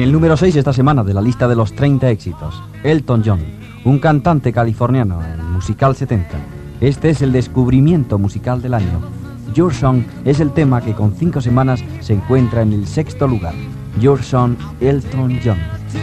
el número 6 esta semana de la lista de los 30 éxitos, Elton John, un cantante californiano en musical 70. Este es el descubrimiento musical del año. Your Song es el tema que con 5 semanas se encuentra en el 6º lugar. Your Song, Elton John.